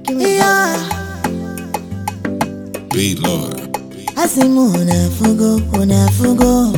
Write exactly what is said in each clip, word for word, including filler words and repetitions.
Yeah. Be Lord. Asimu unafugo, unafugo.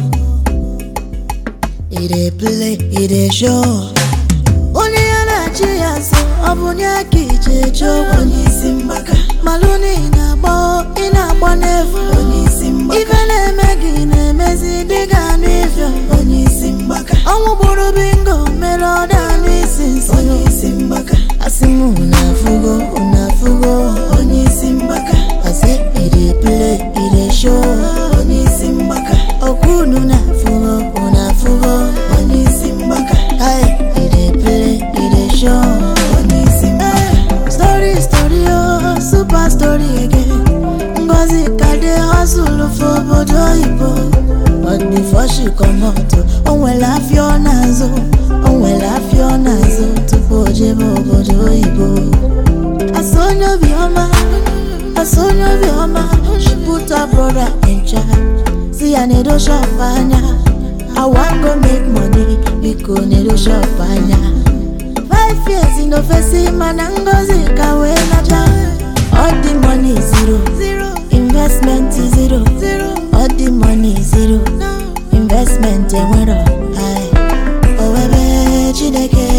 Ide play, ide show. Onye yana chiyaso, obunya kichecho. Onye simbaka. Maluni inabo, inabo nefu. Onye simbaka. Ifele megi nemezi diga nifyo. Onye simbaka. Omu buru bingo, meloda nisinso. Onye simbaka. Asimu unafugo, unafugo. Onye simbaka. Ase ide play, ide show. Onye simbaka. Okunu nafugo, unafugo. Onye simbaka. Hey, ide play, ide show. Onye simbaka. Story, story, oh, super story again. Ngozi kade hustle for bodo ibo. But before she come out, on well off your nazo, on well off your nazo, to pojebo bodo ibo. I saw no bioma, I saw no bioma. She put her brother in charge. See I need a shopanya. I want to make money, because need a shopanya. Five years in the face, man, and Ngozi kawe na ja. All the money is zero, zero. Investment is zero, zero. All the money is zero, no. Investment is zero. Aye. Oh, baby, Chineke.